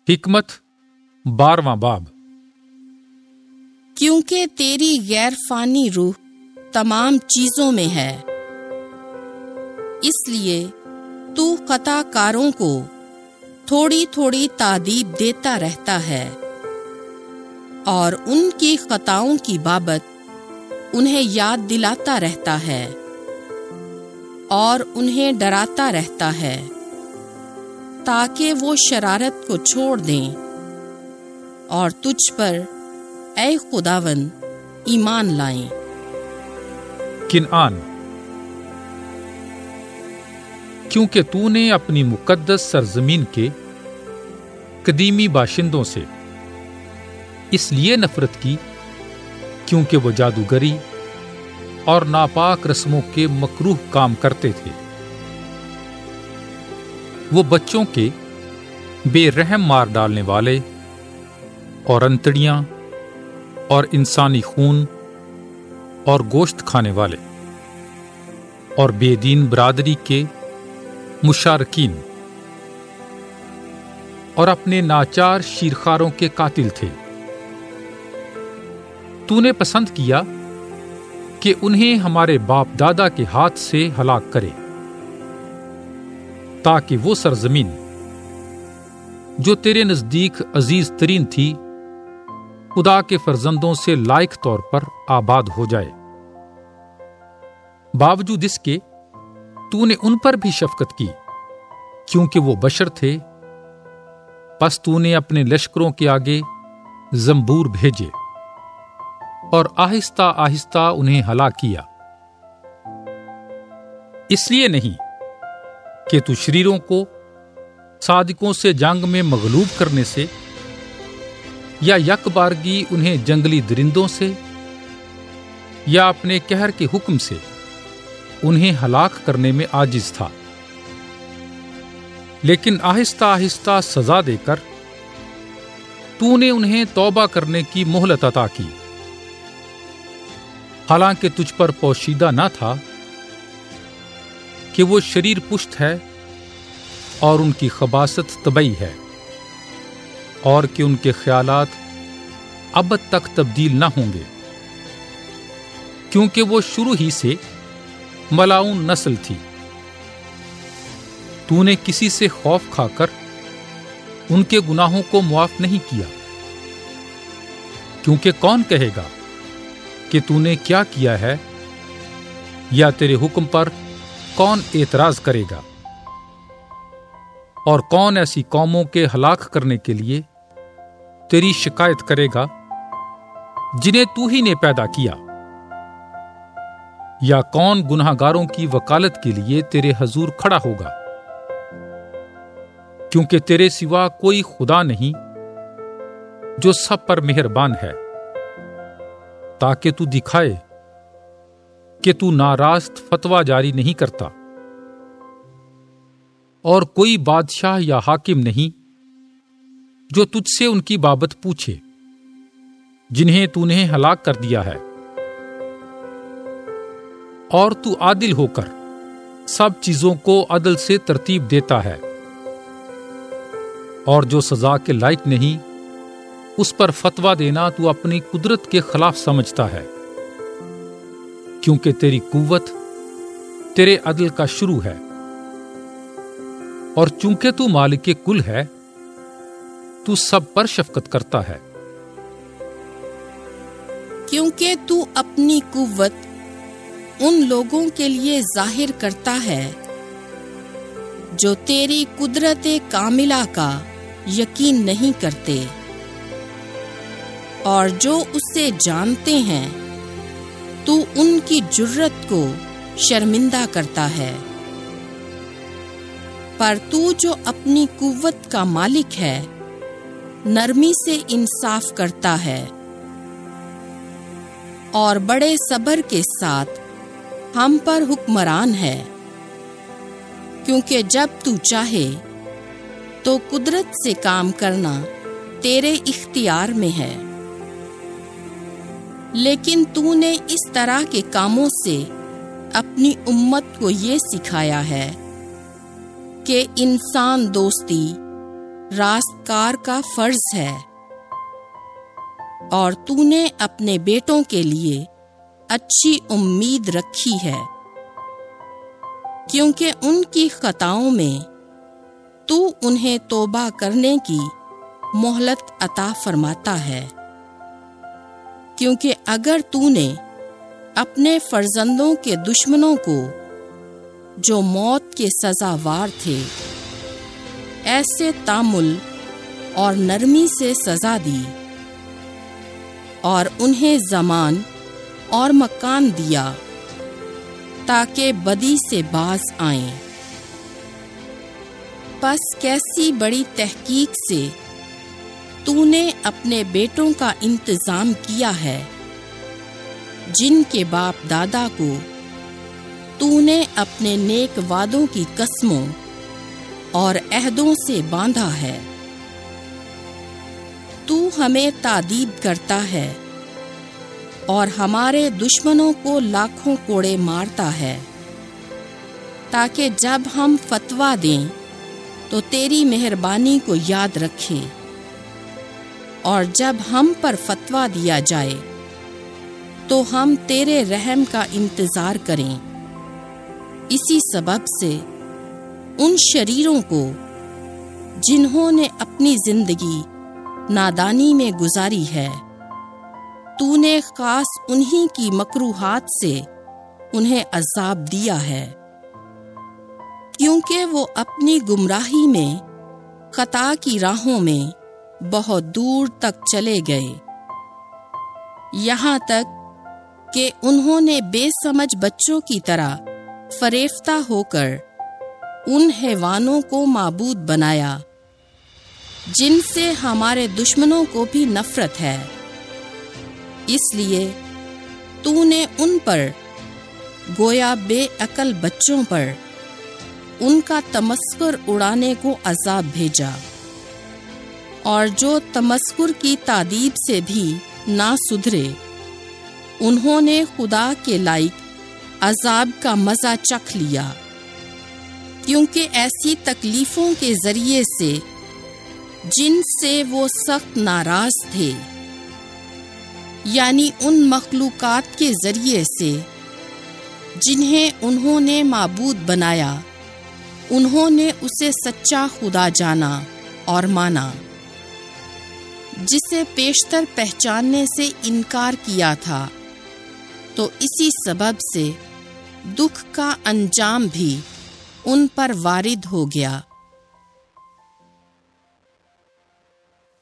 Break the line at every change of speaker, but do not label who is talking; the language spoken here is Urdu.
حکمت 12واں باب۔
کیونکہ تیری غیر فانی روح تمام چیزوں میں ہے، اس لیے تو خطا کاروں کو تھوڑی تھوڑی تادیب دیتا رہتا ہے اور ان کی خطاؤں کی بابت انہیں یاد دلاتا رہتا ہے اور انہیں ڈراتا رہتا ہے تاکہ وہ شرارت کو چھوڑ دیں اور تجھ پر اے خداوند ایمان لائیں۔
کنعان، کیونکہ تو نے اپنی مقدس سرزمین کے قدیمی باشندوں سے اس لیے نفرت کی کیونکہ وہ جادوگری اور ناپاک رسموں کے مکروہ کام کرتے تھے۔ وہ بچوں کے بے رحم مار ڈالنے والے اور انتڑیاں اور انسانی خون اور گوشت کھانے والے اور بے دین برادری کے مشارکین اور اپنے ناچار شیرخواروں کے قاتل تھے۔ تو نے پسند کیا کہ انہیں ہمارے باپ دادا کے ہاتھ سے ہلاک کرے تاکہ وہ سرزمین جو تیرے نزدیک عزیز ترین تھی خدا کے فرزندوں سے لائق طور پر آباد ہو جائے۔ باوجود اس کے تو نے ان پر بھی شفقت کی کیونکہ وہ بشر تھے، پس تو نے اپنے لشکروں کے آگے زنبور بھیجے اور آہستہ آہستہ انہیں ہلاک کیا، اس لیے نہیں کہ تو شریروں کو صادقوں سے جنگ میں مغلوب کرنے سے یا یک بارگی انہیں جنگلی درندوں سے یا اپنے قہر کے حکم سے انہیں ہلاک کرنے میں عاجز تھا، لیکن آہستہ آہستہ سزا دے کر تو نے انہیں توبہ کرنے کی مہلت عطا کی، حالانکہ تجھ پر پوشیدہ نہ تھا کہ وہ شریر پشت ہے اور ان کی خباثت طبعی ہے، اور کہ ان کے خیالات ابد تک تبدیل نہ ہوں گے، کیونکہ وہ شروع ہی سے ملاعون نسل تھی۔ تو نے کسی سے خوف کھا کر ان کے گناہوں کو معاف نہیں کیا، کیونکہ کون کہے گا کہ تو نے کیا کیا ہے، یا تیرے حکم پر کون اعتراض کرے گا، اور کون ایسی قوموں کے ہلاک کرنے کے لیے تیری شکایت کرے گا جنہیں تو ہی نے پیدا کیا، یا کون گناہ گاروں کی وکالت کے لیے تیرے حضور کھڑا ہوگا، کیونکہ تیرے سوا کوئی خدا نہیں جو سب پر مہربان ہے، تاکہ تو دکھائے کہ تو ناراست فتویٰ جاری نہیں کرتا، اور کوئی بادشاہ یا حاکم نہیں جو تجھ سے ان کی بابت پوچھے جنہیں تو نے ہلاک کر دیا ہے، اور تو عادل ہو کر سب چیزوں کو عدل سے ترتیب دیتا ہے، اور جو سزا کے لائق نہیں اس پر فتویٰ دینا تو اپنی قدرت کے خلاف سمجھتا ہے، کیونکہ تیری قوت تیرے عدل کا شروع ہے، اور چونکہ تو مالک کل ہے تو سب پر شفقت کرتا ہے۔
کیونکہ تو اپنی قوت ان لوگوں کے لیے ظاہر کرتا ہے جو تیری قدرت کاملہ کا یقین نہیں کرتے، اور جو اسے جانتے ہیں تو ان کی جرت کو شرمندہ کرتا ہے، پر تو جو اپنی قوت کا مالک ہے نرمی سے انصاف کرتا ہے اور بڑے صبر کے ساتھ ہم پر حکمران ہے، کیونکہ جب تو چاہے تو قدرت سے کام کرنا تیرے اختیار میں ہے، لیکن تو نے اس طرح کے کاموں سے اپنی امت کو یہ سکھایا ہے کہ انسان دوستی راستکار کا فرض ہے، اور تو نے اپنے بیٹوں کے لیے اچھی امید رکھی ہے، کیونکہ ان کی خطاؤں میں تو انہیں توبہ کرنے کی مہلت عطا فرماتا ہے، کیونکہ اگر تو نے اپنے فرزندوں کے دشمنوں کو جو موت کے سزاوار تھے ایسے تامل اور نرمی سے سزا دی اور انہیں زمان اور مکان دیا تاکہ بدی سے باز آئیں، پس کیسی بڑی تحقیق سے تو نے اپنے بیٹوں کا انتظام کیا ہے جن کے باپ دادا کو تو نے اپنے نیک وعدوں کی قسموں اور عہدوں سے باندھا ہے۔ تو ہمیں تادیب کرتا ہے اور ہمارے دشمنوں کو لاکھوں کوڑے مارتا ہے، تاکہ جب ہم فتویٰ دیں تو تیری مہربانی کو یاد رکھیں، اور جب ہم پر فتویٰ دیا جائے تو ہم تیرے رحم کا انتظار کریں۔ اسی سبب سے ان شریروں کو جنہوں نے اپنی زندگی نادانی میں گزاری ہے، تو نے خاص انہی کی مکروہات سے انہیں عذاب دیا ہے، کیونکہ وہ اپنی گمراہی میں خطا کی راہوں میں بہت دور تک چلے گئے، یہاں تک کہ انہوں نے بے سمجھ بچوں کی طرح فریفتہ ہو کر ان حیوانوں کو معبود بنایا جن سے ہمارے دشمنوں کو بھی نفرت ہے، اس لیے تو نے ان پر گویا بے عقل بچوں پر ان کا تمسخر اڑانے کو عذاب بھیجا، اور جو تمسخر کی تادیب سے بھی نہ سدھرے انہوں نے خدا کے لائق عذاب کا مزہ چکھ لیا، کیونکہ ایسی تکلیفوں کے ذریعے سے جن سے وہ سخت ناراض تھے، یعنی ان مخلوقات کے ذریعے سے جنہیں انہوں نے معبود بنایا، انہوں نے اسے سچا خدا جانا اور مانا، جسے پیشتر پہچاننے سے انکار کیا تھا، تو اسی سبب سے دکھ کا انجام بھی ان پر وارد ہو گیا۔